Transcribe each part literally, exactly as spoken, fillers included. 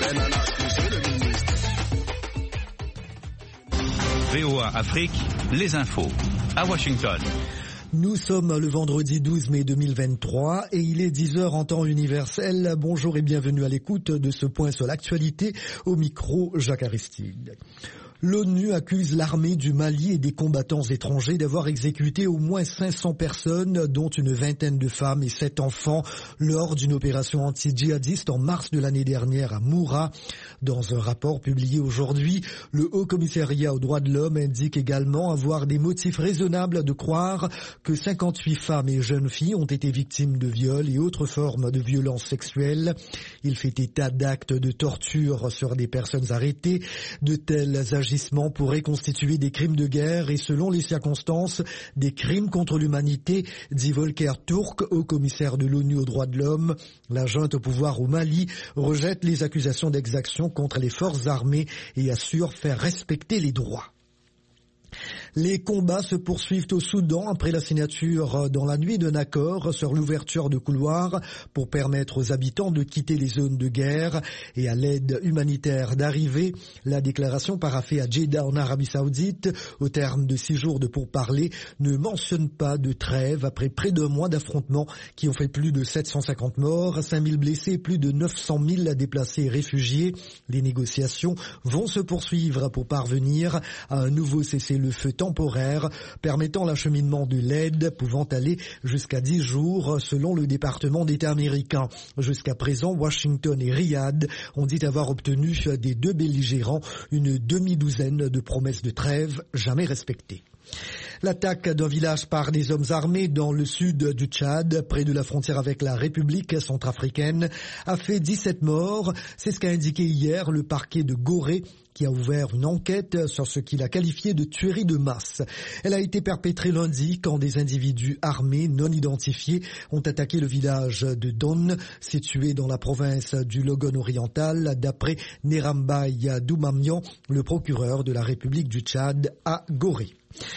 V O A Afrique, les infos, à Washington. Nous sommes le vendredi douze mai deux mille vingt-trois et il est dix heures en temps universel. Bonjour et bienvenue à l'écoute de ce point sur l'actualité. Au micro, Jacques Aristide. L'ONU accuse l'armée du Mali et des combattants étrangers d'avoir exécuté au moins cinq cents personnes, dont une vingtaine de femmes et sept enfants, lors d'une opération anti-djihadiste en mars de l'année dernière à Moura. Dans un rapport publié aujourd'hui, le Haut Commissariat aux droits de l'homme indique également avoir des motifs raisonnables de croire que cinquante-huit femmes et jeunes filles ont été victimes de viols et autres formes de violences sexuelles. Il fait état d'actes de torture sur des personnes arrêtées. De tels agissements pourraient constituer des crimes de guerre et, selon les circonstances, des crimes contre l'humanité, dit Volker Turk, haut commissaire de l'ONU aux droits de l'homme. La junte au pouvoir au Mali rejette les accusations d'exaction contre les forces armées et assure faire respecter les droits. Les combats se poursuivent au Soudan après la signature dans la nuit d'un accord sur l'ouverture de couloirs pour permettre aux habitants de quitter les zones de guerre et à l'aide humanitaire d'arriver. La déclaration paraphée à Jeddah en Arabie Saoudite, au terme de six jours de pourparlers, ne mentionne pas de trêve après près d'un mois d'affrontements qui ont fait plus de sept cent cinquante morts, cinq mille blessés et plus de neuf cent mille déplacés et réfugiés. Les négociations vont se poursuivre pour parvenir à un nouveau cessez-le-feu temporaire permettant l'acheminement de l'aide pouvant aller jusqu'à dix jours selon le département d'État américain. Jusqu'à présent, Washington et Riyad ont dit avoir obtenu des deux belligérants une demi-douzaine de promesses de trêve jamais respectées. L'attaque d'un village par des hommes armés dans le sud du Tchad, près de la frontière avec la République centrafricaine, a fait dix-sept morts. C'est ce qu'a indiqué hier le parquet de Gorée, qui a ouvert une enquête sur ce qu'il a qualifié de tuerie de masse. Elle a été perpétrée lundi quand des individus armés non identifiés ont attaqué le village de Don, situé dans la province du Logone oriental, d'après Nerambay Doumamian, le procureur de la République du Tchad à Gorée.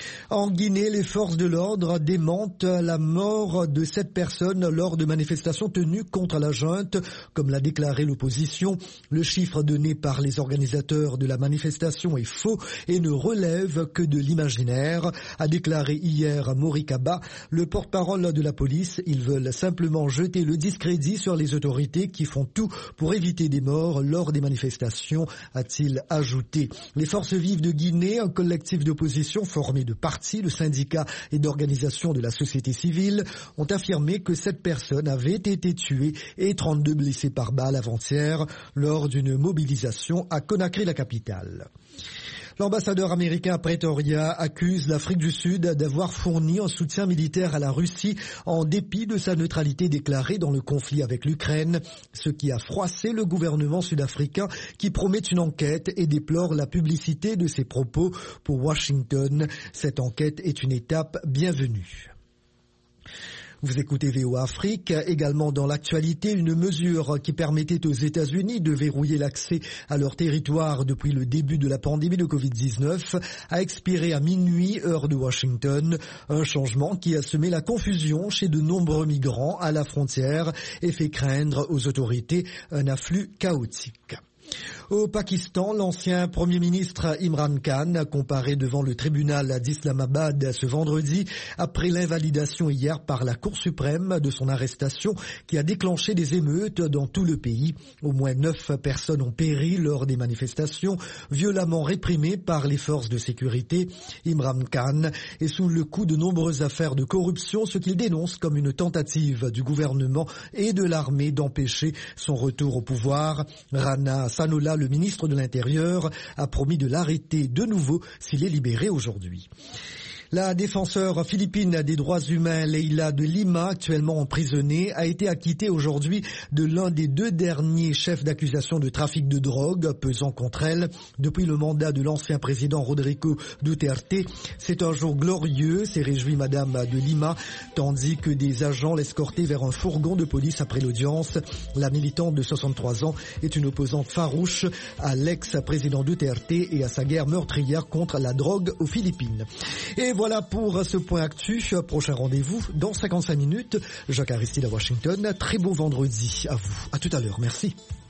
En Guinée, les forces de l'ordre démentent la mort de sept personnes lors de manifestations tenues contre la junte, comme l'a déclaré l'opposition. Le chiffre donné par les organisateurs de la manifestation est faux et ne relève que de l'imaginaire, a déclaré hier Mori Kaba, le porte-parole de la police. Ils veulent simplement jeter le discrédit sur les autorités qui font tout pour éviter des morts lors des manifestations, a-t-il ajouté. Les forces vives de Guinée, un collectif d'opposition formé de partis, de syndicats et d'organisations de la société civile, ont affirmé que sept personnes avaient été tuées et trente-deux blessées par balle avant-hier lors d'une mobilisation à Conakry, la capitale. L'ambassadeur américain à Pretoria accuse l'Afrique du Sud d'avoir fourni un soutien militaire à la Russie en dépit de sa neutralité déclarée dans le conflit avec l'Ukraine, ce qui a froissé le gouvernement sud-africain qui promet une enquête et déplore la publicité de ses propos pour Washington. Cette enquête est une étape bienvenue. Vous écoutez V O A Afrique. Également dans l'actualité, une mesure qui permettait aux États-Unis de verrouiller l'accès à leur territoire depuis le début de la pandémie de covid dix-neuf a expiré à minuit, heure de Washington. Un changement qui a semé la confusion chez de nombreux migrants à la frontière et fait craindre aux autorités un afflux chaotique. Au Pakistan, l'ancien Premier ministre Imran Khan a comparé devant le tribunal d'Islamabad ce vendredi après l'invalidation hier par la Cour suprême de son arrestation qui a déclenché des émeutes dans tout le pays. Au moins neuf personnes ont péri lors des manifestations violemment réprimées par les forces de sécurité. Imran Khan est sous le coup de nombreuses affaires de corruption, ce qu'il dénonce comme une tentative du gouvernement et de l'armée d'empêcher son retour au pouvoir. Rana Sanola, le ministre de l'Intérieur, a promis de l'arrêter de nouveau s'il est libéré aujourd'hui. La défenseure philippine des droits humains Leila de Lima, actuellement emprisonnée, a été acquittée aujourd'hui de l'un des deux derniers chefs d'accusation de trafic de drogue pesant contre elle depuis le mandat de l'ancien président Rodrigo Duterte. C'est un jour glorieux, s'est réjouie Madame de Lima, tandis que des agents l'escortaient vers un fourgon de police après l'audience. La militante de soixante-trois ans est une opposante farouche à l'ex-président Duterte et à sa guerre meurtrière contre la drogue aux Philippines. Et voilà pour ce point actu. Prochain rendez-vous dans cinquante-cinq minutes. Jacques Aristide à Washington. Très beau vendredi à vous. À tout à l'heure. Merci.